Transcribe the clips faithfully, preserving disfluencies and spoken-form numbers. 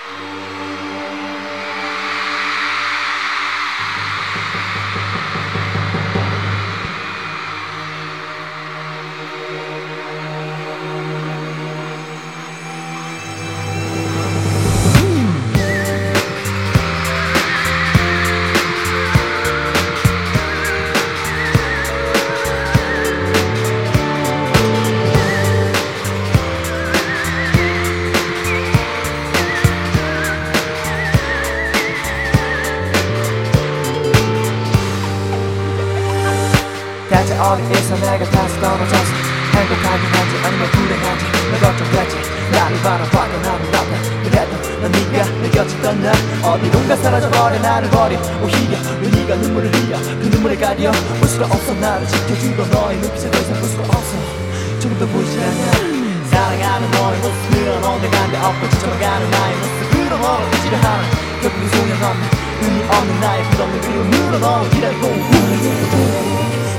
대체 어디에서 내가 다시 떨어져서 행복하긴 한지 아니면 불행한지 널 걱정했지. 나를 바라봐도 나는 나빠. 그래도 넌 네가 느껴지던 나 어디론가 사라져버려 나를 버려. 오히려 네가 눈물을 흘려 그 눈물에 가려 볼 수가 없어. 나를 지켜주던 너의 눈빛을 더 이상 볼 수가 없어. 조금도 보이지 않냐. 사랑하는 너의 모습은 언젠가인데 없고 지쳐가는 나의 모습으로 너를 잊으려 하는 결국은 소용없는 의미 없는 나의 끝없는 그리움으로 너를 기다리고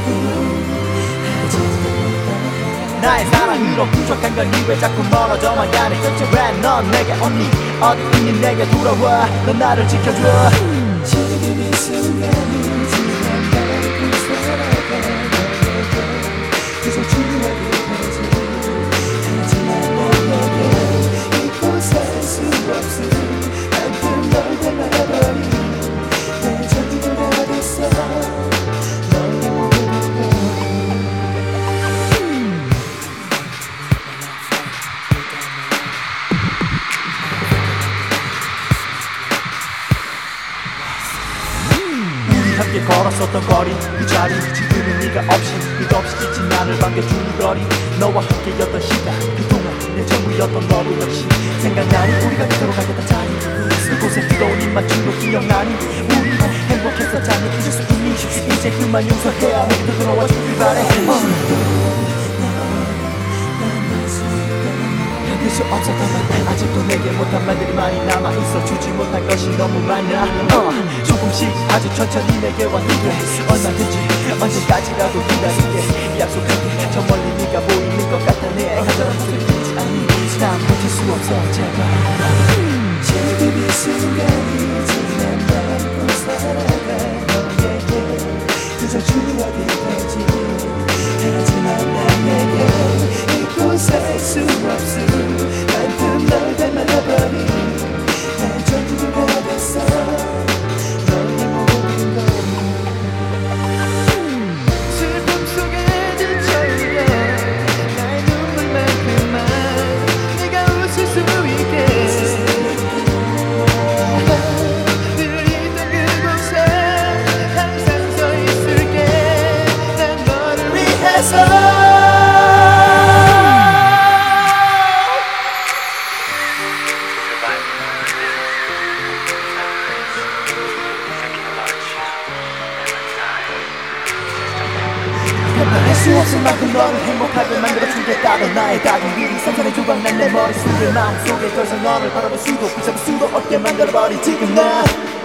나의 사랑으로 부족한 건 니 왜 자꾸 멀어져만 가니. 대체 왜 넌 내게 없니. 어디 있니 내게 돌아와. 넌 나를 지켜줘. 지금 이 순간이 지금 나를 살아가 너에게 계속 중요하게 되지. 하지만 너에게 잊고 살 수 없어. 한편 널 닮아버린 내 전부가 됐어. 함께 걸었었던 거리 그 자리 지금은 네가 없이 끝없이 지친 나를 반겨주는 거리. 너와 함께였던 시간 그동안 내 전부였던 너도 역시 생각나니. 우리가 그토록 가겠다 자리 그곳에 뜨거운 입만 중도 기억나니. 우리 행복했었잖니. 잊을 수 있니. 이제 그만 용서해야 내게도 돌아와 주길 바래. 할 수 없었다만 아직도 내게 못한 말들이 많이 남아있어. 주지 못한 것이 너무 많아. 어, 조금씩 아주 천천히 내게 와. 그래 얼마든지 언제까지라도 기다릴게. 약속할게 저 멀리 네가 보이는 것 같아. 내 간절한 목소리 듣지 않니. 난 버틸 수 없어 제발. 지금 이 순간이 지난 날 살아가 너에게 그저 추억이 되지. 하지만 나에게 잊고 살 수 없어. 한편 널 닮아버린 내 전부가 됐어. 너의 모든 걸 슬픔 속에 지쳐있네. 나의 눈물만큼만 네가 웃을 수 있게. 늘 있던 그곳에 항상 서 있을게. 난 너를 위해서. 할 수 없을 만큼 너를 행복하게 만들어주겠다던 나의 각인 길이 상상의 조각 난 내 머릿속에 마음속에 더 이상 너를 바라볼 수도 붙잡을 수도 없게 만들어버린 지금 난